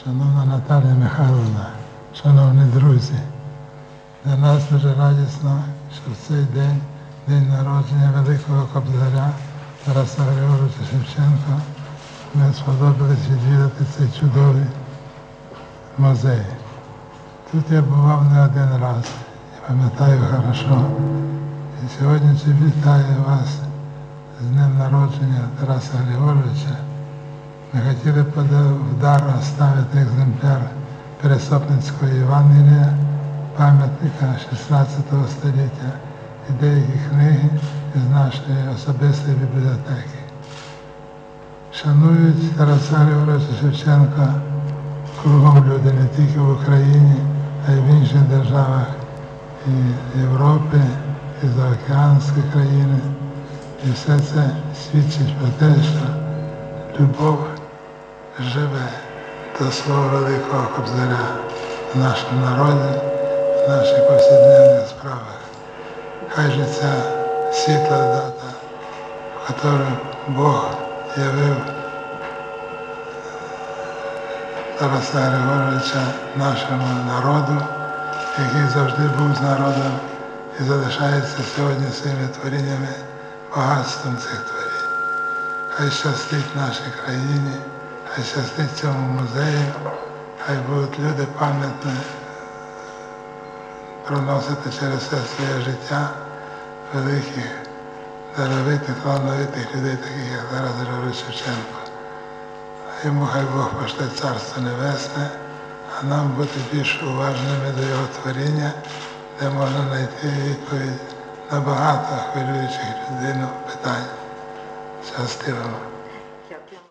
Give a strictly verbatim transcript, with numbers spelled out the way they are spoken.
Шановна Наталія Михайлівна, шановні друзі, для нас дуже радісно, що в цей день, день народження великого кобзаря Тараса Григоровича Шевченка, ми сподобались відвідати цей чудовий музей. Тут я бував не один раз, я пам'ятаю хорошо. І сьогодні вітаю вас з днем народження Тараса Григоровича. Ми хотіли в дар оставити екземпляр Пересопницького Євангелія, пам'ятника шістнадцятого століття і деякі книги з нашої особистої бібліотеки. Шанують Тараса Григоровича Шевченка кругом люди, не тільки в Україні, а й в інших державах і Європи, і заокеанські країни. І все це свідчить про те, що любов живе до свого великого кобзаря в нашому народі, в наших повсякденних справах. Хай же ця світла дата, в якій Бог явив Тараса Григоровича нашому народу, який завжди був з народом і залишається сьогодні своїми творіннями багатством цих творінь. Хай щастить нашій країні, хай щастить цьому музею, хай будуть люди пам'ятні проносити через все своє життя великих, даровитих, талановитих людей, таких як Тарас Григорович Шевченко. А йому хай Бог пошле Царство Небесне, а нам бути більш уважними до його творіння, де можна знайти відповідь на багато хвилюючих людину питань. Щастиво.